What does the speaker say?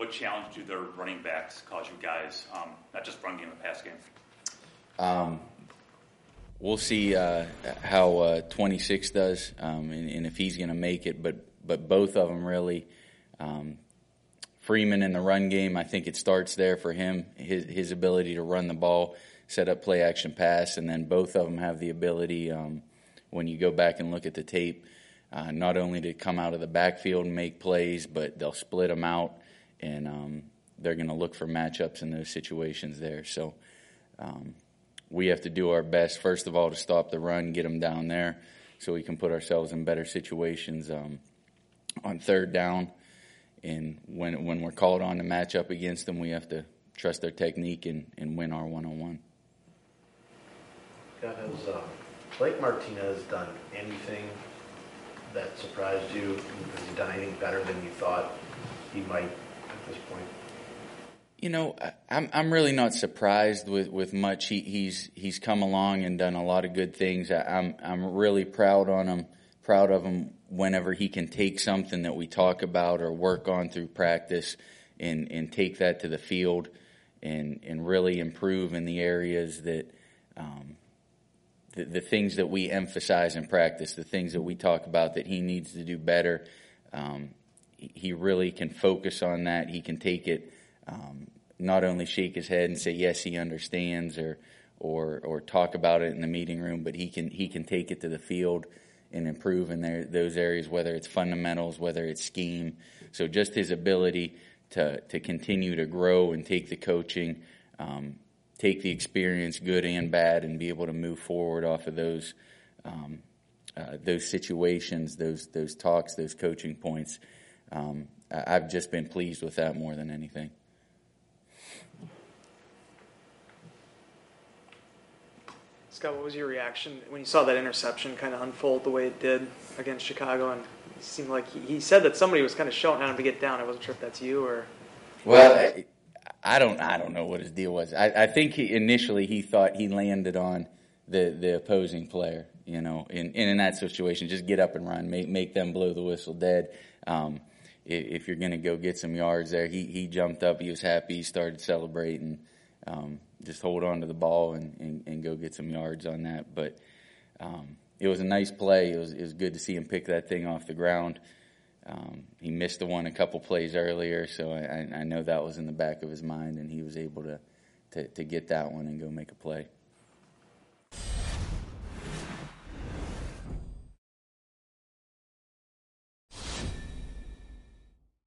what challenge do their running backs cause you guys, not just run game, but pass game? We'll see how 26 does, and if he's going to make it. But both of them really. Freeman in the run game, I think it starts there for him, his ability to run the ball, set up play action pass, and then both of them have the ability, when you go back and look at the tape, not only to come out of the backfield and make plays, but they'll split them out, and they're going to look for matchups in those situations there. So we have to do our best, first of all, to stop the run, get them down there so we can put ourselves in better situations on third down. And when we're called on to match up against them, we have to trust their technique and win our one-on-one. Has Blake Martinez done anything that surprised you? Has he done anything better than you thought he might at this point? You know, I'm really not surprised with much. He's come along and done a lot of good things. I'm really proud of him whenever he can take something that we talk about or work on through practice and take that to the field and really improve in the areas that the things that we emphasize in practice, the things that we talk about that he needs to do better. He really can focus on that. He can take it, not only shake his head and say, yes, he understands or talk about it in the meeting room, but he can take it to the field and improve in those areas, whether it's fundamentals, whether it's scheme. So just his ability to continue to grow and take the coaching, take the experience, good and bad, and be able to move forward off of those situations, those talks, those coaching points. I've just been pleased with that more than anything. Scott, what was your reaction when you saw that interception kind of unfold the way it did against Chicago? And it seemed like he said that somebody was kind of shouting at him to get down. I wasn't sure if that's you or. Well, I don't know what his deal was. I think initially he thought he landed on the opposing player. You know, in that situation, just get up and run, make them blow the whistle dead. If you're going to go get some yards there, he jumped up. He was happy. He started celebrating. Just hold on to the ball and go get some yards on that. But it was a nice play. It was good to see him pick that thing off the ground. He missed the one a couple plays earlier, so I know that was in the back of his mind, and he was able to get that one and go make a play.